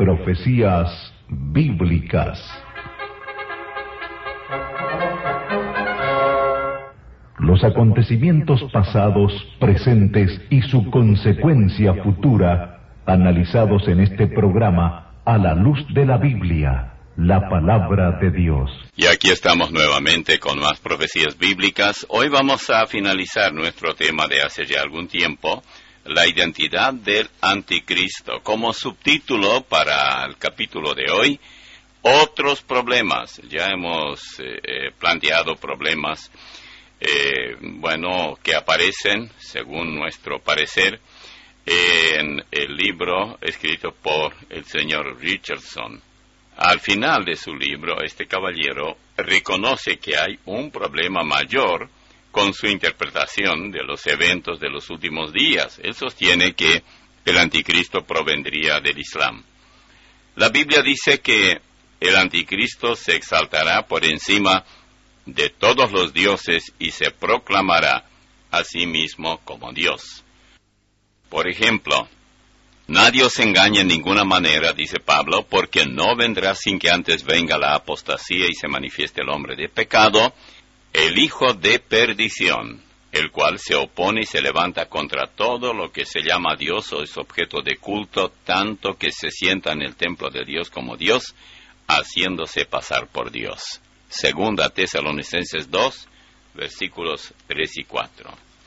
Profecías bíblicas. Los acontecimientos pasados, presentes y su consecuencia futura, analizados en este programa a la luz de la Biblia, la palabra de Dios. Y aquí estamos nuevamente con más profecías bíblicas. Hoy vamos a finalizar nuestro tema de hace ya algún tiempo, la identidad del anticristo. Como subtítulo para el capítulo de hoy, otros problemas. Ya hemos planteado problemas que aparecen, según nuestro parecer, en el libro escrito por el señor Richardson. Al final de su libro, este caballero reconoce que hay un problema mayor con su interpretación de los eventos de los últimos días. Él sostiene que el anticristo provendría del Islam. La Biblia dice que el anticristo se exaltará por encima de todos los dioses y se proclamará a sí mismo como Dios. Por ejemplo, nadie os engaña en ninguna manera, dice Pablo, porque no vendrá sin que antes venga la apostasía y se manifieste el hombre de pecado, el hijo de perdición, el cual se opone y se levanta contra todo lo que se llama Dios o es objeto de culto, tanto que se sienta en el templo de Dios como Dios, haciéndose pasar por Dios. Segunda Tesalonicenses 2, versículos 3 y 4.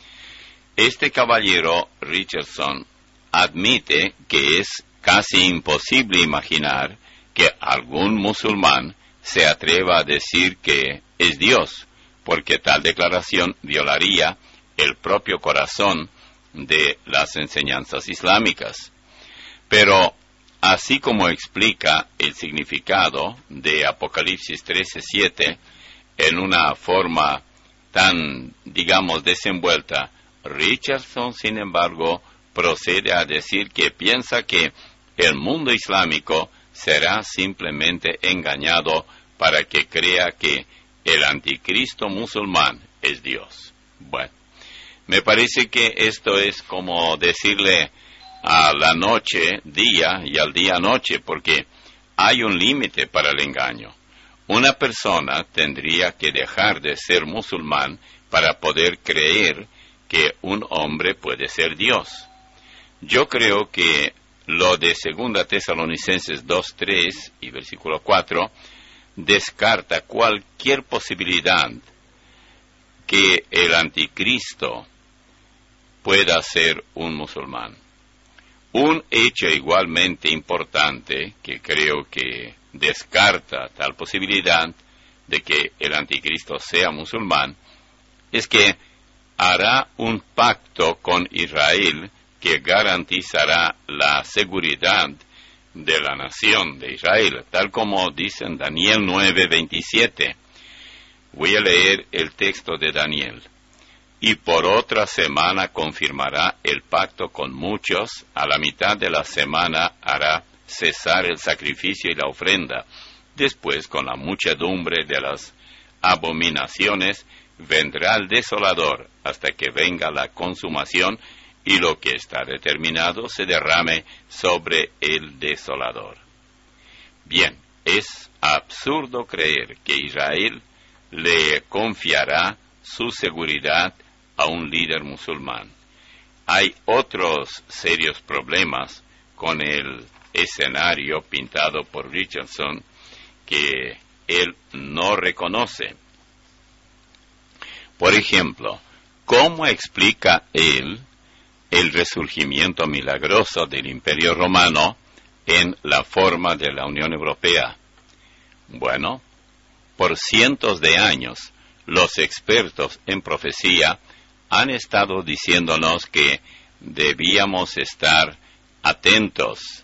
Este caballero Richardson admite que es casi imposible imaginar que algún musulmán se atreva a decir que es Dios, porque tal declaración violaría el propio corazón de las enseñanzas islámicas. Pero, así como explica el significado de Apocalipsis 13:7 en una forma tan, desenvuelta, Richardson, sin embargo, procede a decir que piensa que el mundo islámico será simplemente engañado para que crea que el anticristo musulmán es Dios. Bueno, me parece que esto es como decirle a la noche día y al día noche, porque hay un límite para el engaño. Una persona tendría que dejar de ser musulmán para poder creer que un hombre puede ser Dios. Yo creo que lo de 2 Tesalonicenses 2:3 y versículo 4 descarta cualquier posibilidad que el anticristo pueda ser un musulmán. Un hecho igualmente importante que creo que descarta tal posibilidad de que el anticristo sea musulmán es que hará un pacto con Israel que garantizará la seguridad de la nación de Israel, tal como dice en Daniel 9:27. Voy a leer el texto de Daniel. Y por otra semana confirmará el pacto con muchos, a la mitad de la semana hará cesar el sacrificio y la ofrenda. Después, con la muchedumbre de las abominaciones, vendrá el desolador hasta que venga la consumación y lo que está determinado se derrame sobre el desolador. Bien, es absurdo creer que Israel le confiará su seguridad a un líder musulmán. Hay otros serios problemas con el escenario pintado por Richardson que él no reconoce. Por ejemplo, ¿cómo explica él el resurgimiento milagroso del Imperio Romano en la forma de la Unión Europea? Bueno, por cientos de años, los expertos en profecía han estado diciéndonos que debíamos estar atentos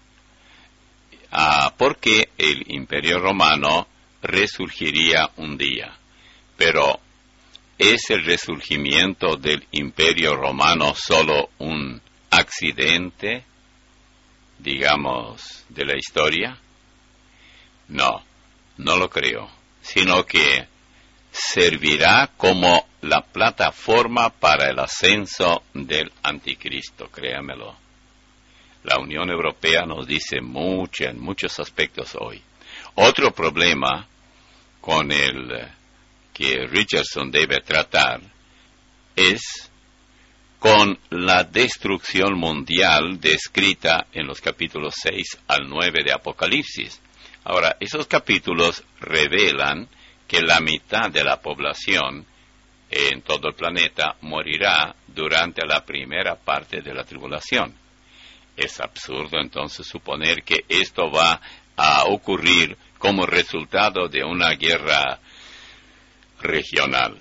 porque el Imperio Romano resurgiría un día. Pero, ¿es el resurgimiento del Imperio Romano solo un accidente, de la historia? No, no lo creo, sino que servirá como la plataforma para el ascenso del anticristo, créamelo. La Unión Europea nos dice mucho en muchos aspectos hoy. Otro problema con el que Richardson debe tratar es con la destrucción mundial descrita en los capítulos 6 al 9 de Apocalipsis. Ahora, esos capítulos revelan que la mitad de la población en todo el planeta morirá durante la primera parte de la tribulación. Es absurdo entonces suponer que esto va a ocurrir como resultado de una guerra regional.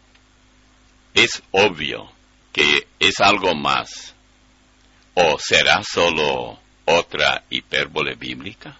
Es obvio que es algo más. ¿O será solo otra hipérbole bíblica?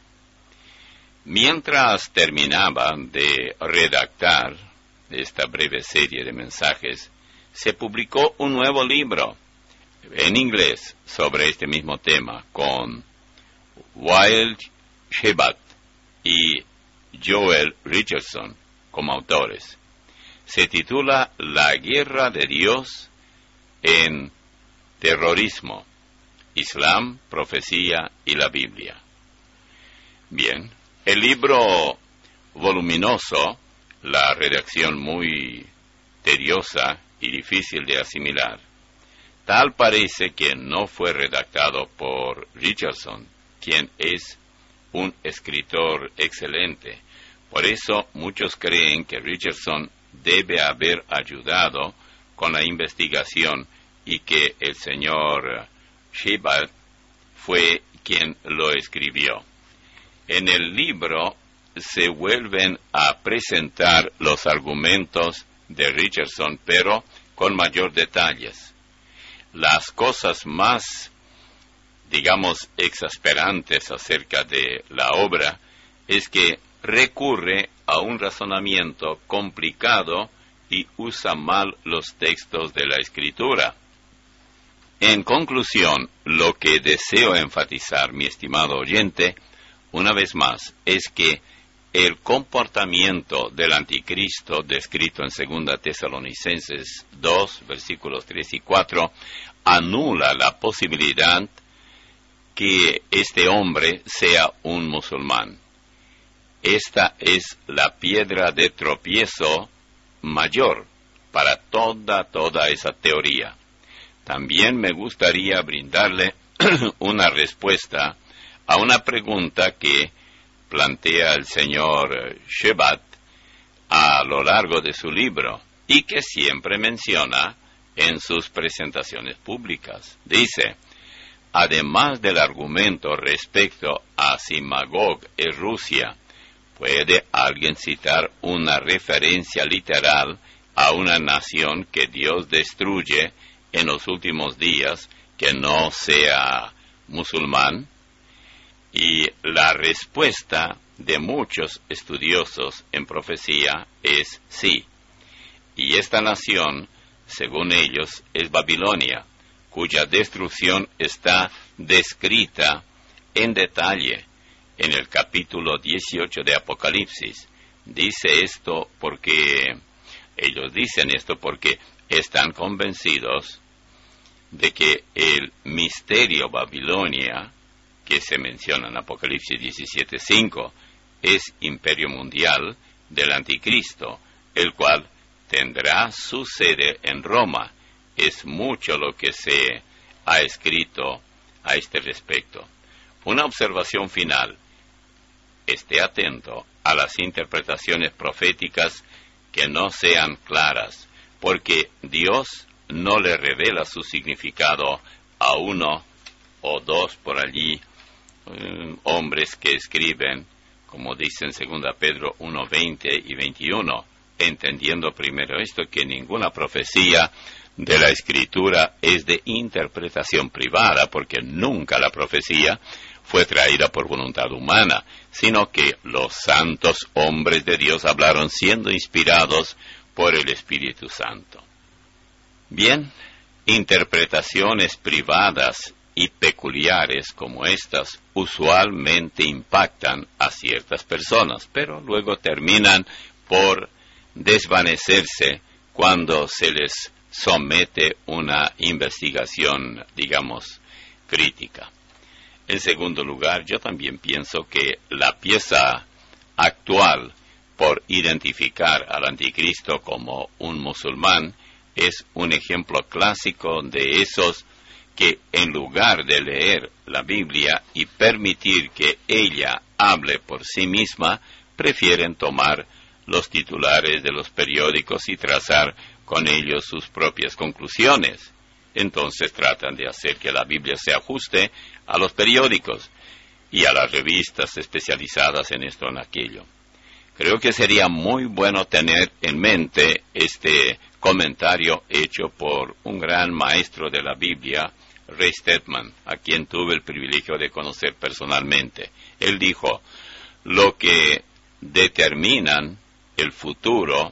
Mientras terminaba de redactar esta breve serie de mensajes, se publicó un nuevo libro en inglés sobre este mismo tema con Wild Shebat y Joel Richardson como autores. Se titula La guerra de Dios en terrorismo, Islam, profecía y la Biblia. Bien, el libro voluminoso, la redacción muy tediosa y difícil de asimilar, tal parece que no fue redactado por Richardson, quien es un escritor excelente. Por eso muchos creen que Richardson debe haber ayudado con la investigación y que el señor Shebat fue quien lo escribió. En el libro se vuelven a presentar los argumentos de Richardson, pero con mayor detalles. Las cosas más, digamos, exasperantes acerca de la obra es que recurre a un razonamiento complicado y usa mal los textos de la Escritura. En conclusión, lo que deseo enfatizar, mi estimado oyente, una vez más, es que el comportamiento del anticristo descrito en 2 Tesalonicenses 2, versículos 3 y 4, anula la posibilidad que este hombre sea un musulmán. Esta es la piedra de tropiezo mayor para toda esa teoría. También me gustaría brindarle una respuesta a una pregunta que plantea el señor Shebat a lo largo de su libro y que siempre menciona en sus presentaciones públicas. Dice, además del argumento respecto a si Magog es Rusia, ¿puede alguien citar una referencia literal a una nación que Dios destruye en los últimos días que no sea musulmán? Y la respuesta de muchos estudiosos en profecía es sí. Y esta nación, según ellos, es Babilonia, cuya destrucción está descrita en detalle en el capítulo 18 de Apocalipsis. Ellos dicen esto porque están convencidos de que el misterio Babilonia, que se menciona en Apocalipsis 17:5, es imperio mundial del anticristo, el cual tendrá su sede en Roma. Es mucho lo que se ha escrito a este respecto. Una observación final. Esté atento a las interpretaciones proféticas que no sean claras, porque Dios no le revela su significado a uno o dos por allí, hombres que escriben, como dicen 2 Pedro 1:20 y 21, entendiendo primero esto, que ninguna profecía de la Escritura es de interpretación privada, porque nunca la profecía fue traída por voluntad humana, sino que los santos hombres de Dios hablaron siendo inspirados por el Espíritu Santo. Bien, interpretaciones privadas y peculiares como estas usualmente impactan a ciertas personas, pero luego terminan por desvanecerse cuando se les somete una investigación, digamos, crítica. En segundo lugar, yo también pienso que la pieza actual por identificar al anticristo como un musulmán es un ejemplo clásico de esos que en lugar de leer la Biblia y permitir que ella hable por sí misma, prefieren tomar los titulares de los periódicos y trazar con ellos sus propias conclusiones. Entonces tratan de hacer que la Biblia se ajuste a los periódicos y a las revistas especializadas en esto o en aquello. Creo que sería muy bueno tener en mente este comentario hecho por un gran maestro de la Biblia, Ray Stedman, a quien tuve el privilegio de conocer personalmente. Él dijo, lo que determinan el futuro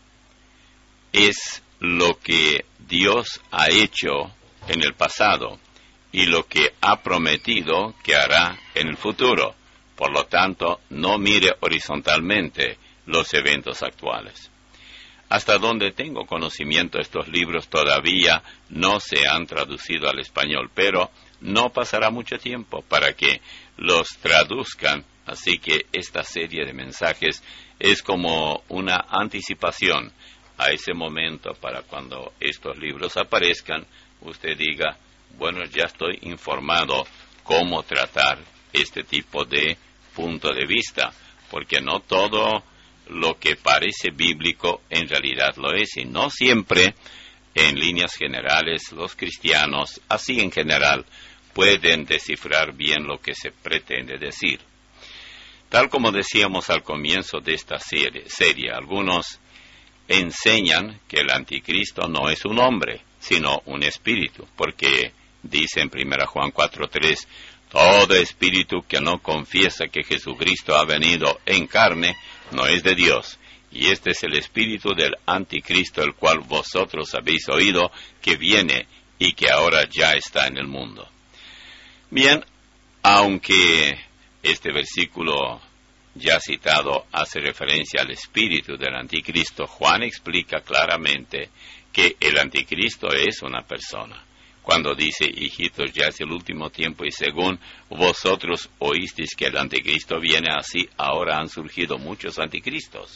es lo que Dios ha hecho en el pasado y lo que ha prometido que hará en el futuro. Por lo tanto, no mire horizontalmente los eventos actuales. Hasta donde tengo conocimiento, estos libros todavía no se han traducido al español, pero no pasará mucho tiempo para que los traduzcan, así que esta serie de mensajes es como una anticipación a ese momento para cuando estos libros aparezcan, usted diga, bueno, ya estoy informado cómo tratar este tipo de punto de vista, porque no todo lo que parece bíblico en realidad lo es, y no siempre, en líneas generales, los cristianos, así en general, pueden descifrar bien lo que se pretende decir. Tal como decíamos al comienzo de esta serie, algunos enseñan que el anticristo no es un hombre, sino un espíritu, porque dice en 1 Juan 4:3, todo espíritu que no confiesa que Jesucristo ha venido en carne no es de Dios, y este es el espíritu del anticristo, el cual vosotros habéis oído que viene y que ahora ya está en el mundo. Bien, aunque este versículo ya citado hace referencia al espíritu del anticristo, Juan explica claramente que el anticristo es una persona. Cuando dice, hijitos, ya es el último tiempo y según vosotros oísteis que el anticristo viene, así ahora han surgido muchos anticristos.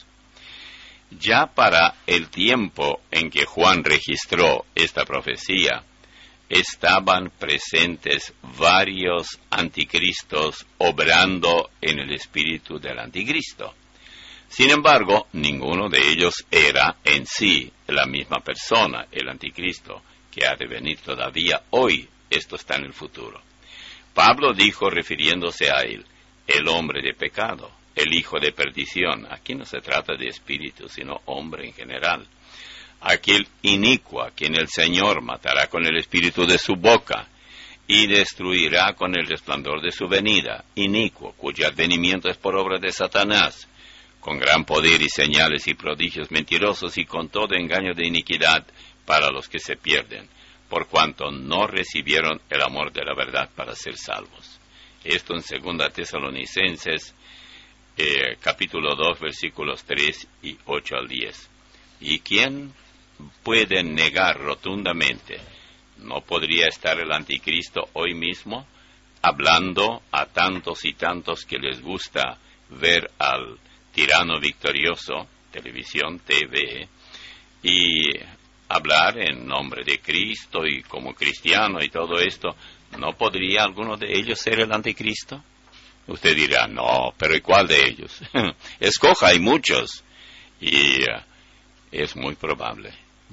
Ya para el tiempo en que Juan registró esta profecía, estaban presentes varios anticristos obrando en el espíritu del anticristo. Sin embargo, ninguno de ellos era en sí la misma persona, el anticristo, que ha de venir todavía hoy. Esto está en el futuro. Pablo dijo, refiriéndose a él, el hombre de pecado, el hijo de perdición. Aquí no se trata de espíritu, sino hombre en general. Aquel inicuo a quien el Señor matará con el espíritu de su boca y destruirá con el resplandor de su venida. Inicuo, cuyo advenimiento es por obra de Satanás, con gran poder y señales y prodigios mentirosos y con todo engaño de iniquidad para los que se pierden, por cuanto no recibieron el amor de la verdad para ser salvos. Esto en 2 Tesalonicenses, capítulo 2, versículos 3 y 8 al 10. ¿Y quién puede negar rotundamente? ¿No podría estar el anticristo hoy mismo hablando a tantos y tantos que les gusta ver al tirano victorioso, televisión, TV, y hablar en nombre de Cristo y como cristiano y todo esto? ¿No podría alguno de ellos ser el anticristo? Usted dirá, no, pero ¿y cuál de ellos? Escoja, hay muchos. Y es muy probable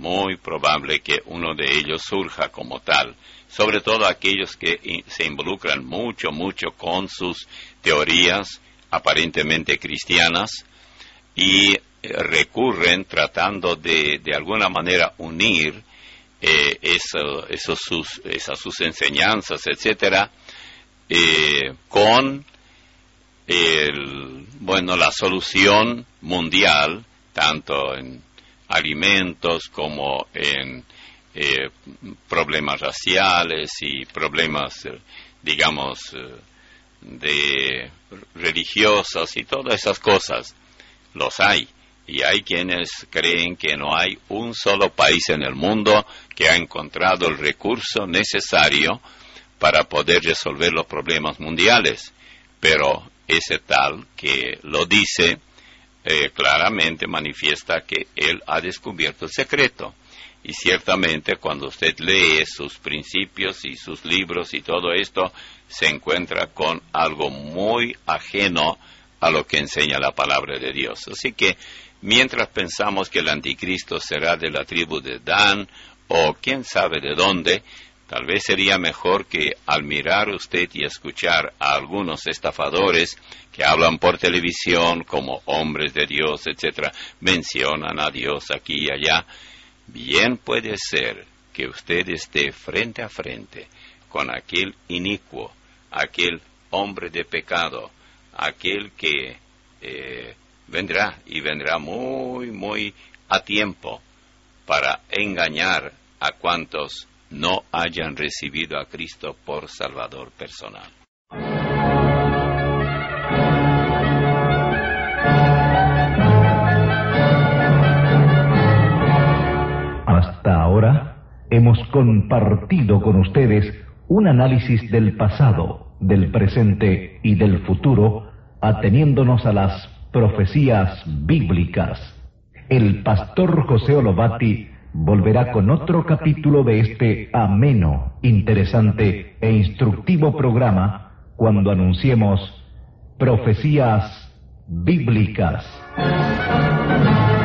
que uno de ellos surja como tal, sobre todo aquellos que se involucran mucho con sus teorías aparentemente cristianas y recurren tratando de alguna manera unir esas sus enseñanzas, etcétera, con la solución mundial, tanto en alimentos como en problemas raciales y problemas, de religiosos y todas esas cosas. Los hay. Y hay quienes creen que no hay un solo país en el mundo que ha encontrado el recurso necesario para poder resolver los problemas mundiales. Pero ese tal que lo dice claramente manifiesta que él ha descubierto el secreto. Y ciertamente cuando usted lee sus principios y sus libros y todo esto, se encuentra con algo muy ajeno a lo que enseña la palabra de Dios. Así que mientras pensamos que el anticristo será de la tribu de Dan o quién sabe de dónde, tal vez sería mejor que al mirar usted y escuchar a algunos estafadores que hablan por televisión como hombres de Dios, etcétera, mencionan a Dios aquí y allá, bien puede ser que usted esté frente a frente con aquel inicuo, aquel hombre de pecado, aquel que vendrá y vendrá muy, muy a tiempo para engañar a cuantos no hayan recibido a Cristo por Salvador personal. Hasta ahora hemos compartido con ustedes un análisis del pasado, del presente y del futuro, ateniéndonos a las profecías bíblicas. El pastor José Olobati volverá con otro capítulo de este ameno, interesante e instructivo programa cuando anunciemos Profecías Bíblicas.